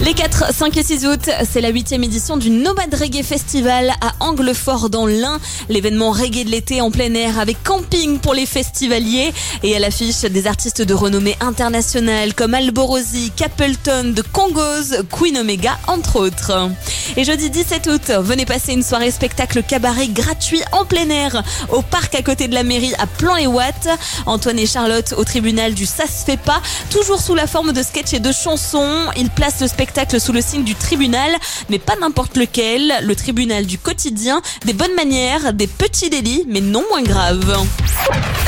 Les 4, 5 et 6 août, c'est la 8e édition du Nomade Reggae Festival à Anglefort dans l'Ain. L'événement reggae de l'été en plein air avec camping pour les festivaliers. Et à l'affiche des artistes de renommée internationale comme Alborosi, Capleton, The Congos, Queen Omega entre autres. Et jeudi 17 août, venez passer une soirée spectacle cabaret gratuit en plein air au parc à côté de la mairie à Plan-et-Ouatt. Antoine et Charlotte au tribunal du Ça se fait pas, toujours sous la forme de sketch et de chansons. Ils placent le spectacle sous le signe du tribunal, mais pas n'importe lequel, le tribunal du quotidien, des bonnes manières, des petits délits, mais non moins graves.